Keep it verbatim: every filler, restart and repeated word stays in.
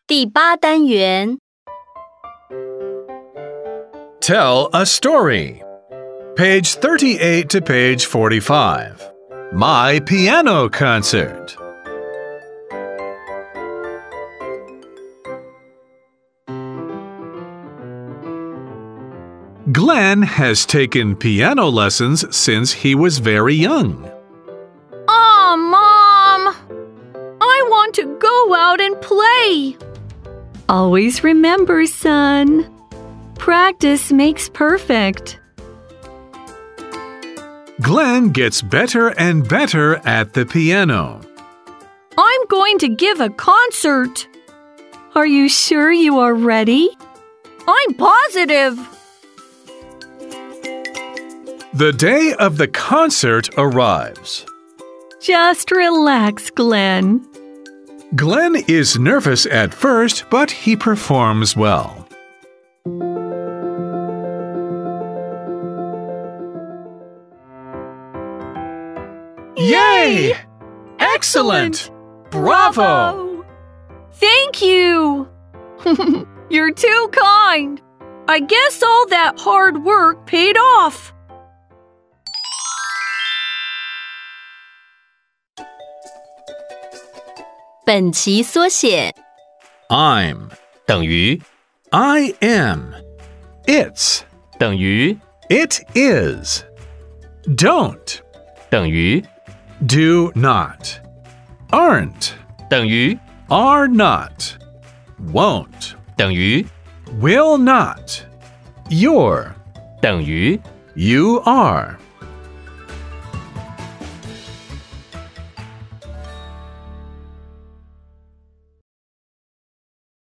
第八单元 Tell a story. Page thirty-eight to page forty-five. My piano concert. Glenn has taken piano lessons since he was very young. Aw, Mom! I want to go out and play. Always remember, son. Practice makes perfect. Glenn gets better and better at the piano. I'm going to give a concert. Are you sure you are ready? I'm positive. The day of the concert arrives. Just relax, Glenn. Glenn is nervous at first, but he performs well. Yay! Excellent! Bravo! Thank you! You're too kind. I guess all that hard work paid off.本期缩写 I'm 等于 I am. It's 等于 It is. Don't 等于 Do not. Aren't 等于 Are not. Won't 等于 Will not. You're 等于 You are.